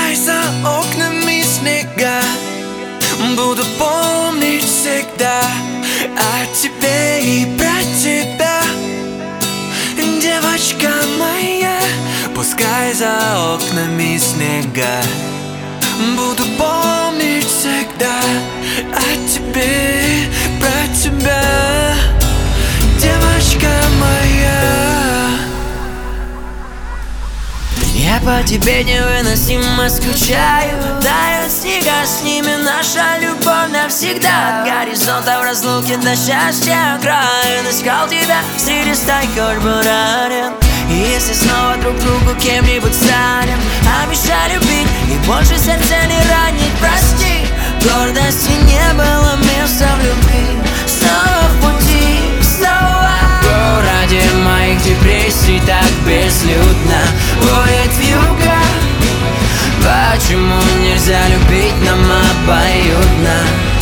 Пускай за окнами снега, буду помнить всегда о тебе и про тебя, девочка моя. Пускай за окнами снега, буду помнить всегда о тебе, про тебя, девочка моя. Я по тебе невыносимо скучаю. Тают снега, с ними наша любовь навсегда. От горизонта в разлуке до счастья окраин. Искал тебя среди стайкой буранин. И если снова друг другу кем-нибудь станем, обещай любить и больше сердце не ранить, прости. Гордости не было места в любви. Снова в пути, снова в городе моих депрессий так безлюдно воет вьюга. Почему нельзя любить нам обоюдно?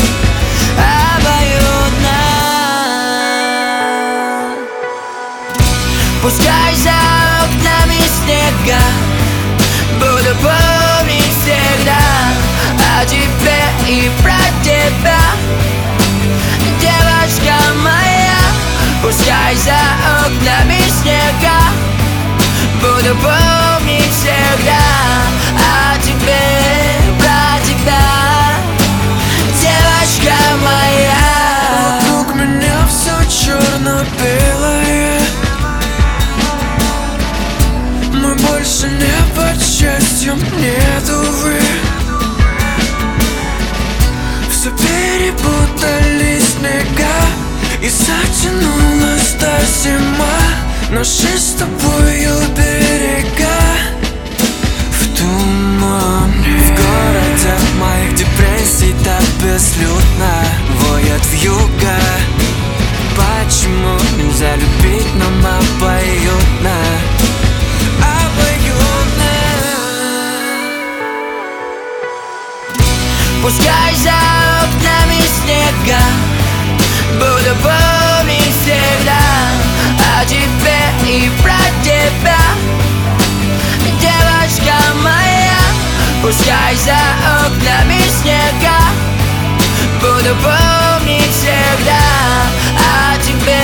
Обоюдно. Пускай за окнами снега, буду помнить всегда о тебе и про тебя, девочка моя. Пускай за окнами снега, буду помнить всегда о тебе, про тебя, девочка моя. Вокруг меня все черно-белое, мы больше не под счастьем, нет, увы. Все перепутали снега, и затянулась та зима. Наши с тобою берега в тумане. В городе моих депрессий так безлюдно воет вьюга. Почему нельзя любить нам обоюдно? Обоюдно. Пускай за окнами снега, буду помнить всегда о тебе и про тебя, девочка моя. Пускай за окнами снега, буду помнить всегда о тебе,